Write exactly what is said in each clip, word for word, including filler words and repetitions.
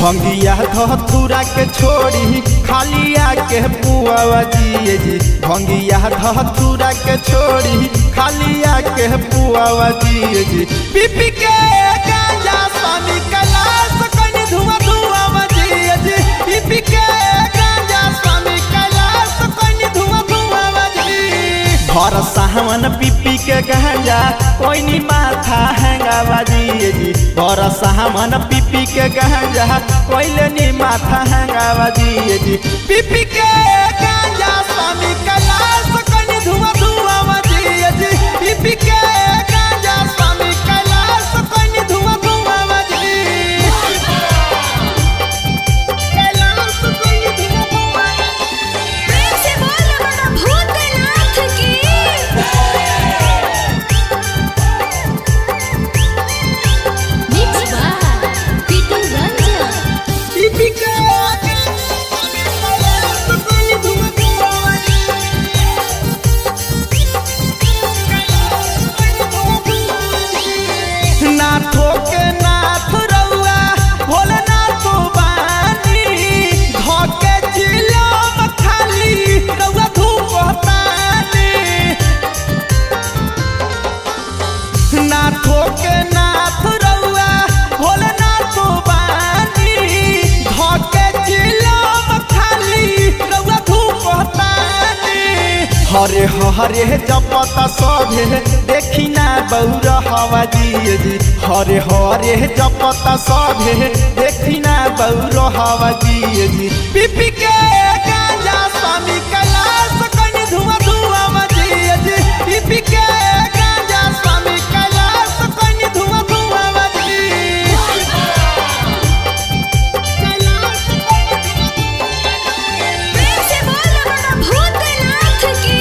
भंगिया धतूरा के छोड़ी खालिया के पुआवा जिए जी भंगिया धतूरा के छोड़ी खालिया के पुआवा जिए जी पीपी के गांजा स्वामी कैलाश कनी धुआं धुआं जिए जी पीपी के गांजा स्वामी कैलाश कनी धुआं धुआं जी भर सावन पीपी के गांजा कोई माथा हैंगा जिए जी भर सावन पीपी के गांजा कोई नी माथा हैंगा जिए जी पीपी के गांजा स्वामी कैलाश कनी धुआं धुआं जिए जी पीपी के गांजा स्वामी कैलाश कनी धुआं धुआं जी कैलाश कनी धुआं धुआं प्रेम से बोल बड़ा भूतनाथ की मिक्स बाय पीटू रंजन पीपी के नाथो के नाथ रउआ भोलेनाथ बानी धोके जिलम खाली रउआ धूप तानी नाथो के नाथ रउआ भोलेनाथ बानी धोके जिलम खाली रउआ धूप तानी हरे हरे जपता सभे देखी ना बौर हवा जिए जी हरे हरे जपता सभे देखी ना बौर हवा जिए जी पीपी के गांजा स्वामी कैलाश कनी धुआं धुआं जिए जी पीपी के गांजा स्वामी कैलाश कनी धुआं धुआं जी कैलाश प्रेम से बोल बड़ा भूतनाथ की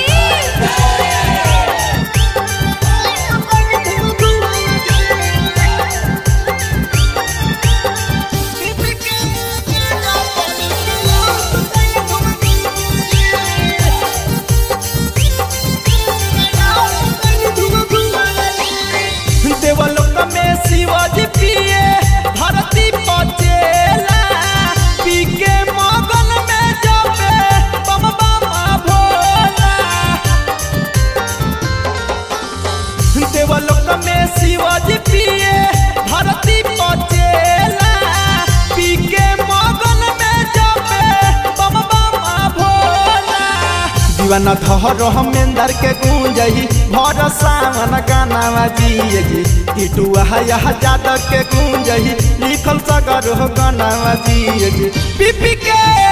देवलोक में शिवाजी पिए धरती पचेला पी के मगन में जपे बम बम भोला देवलोक में शिवाजी पिए धरती पचेला पी के मगन में जपे बम बम भोला दीवाना धर हमेंदर के गूंजही भर सावन गाना जिए जी टिटुआ यह जादव के गूंजही लिखल सगर हो गाना जिए जी पीपी के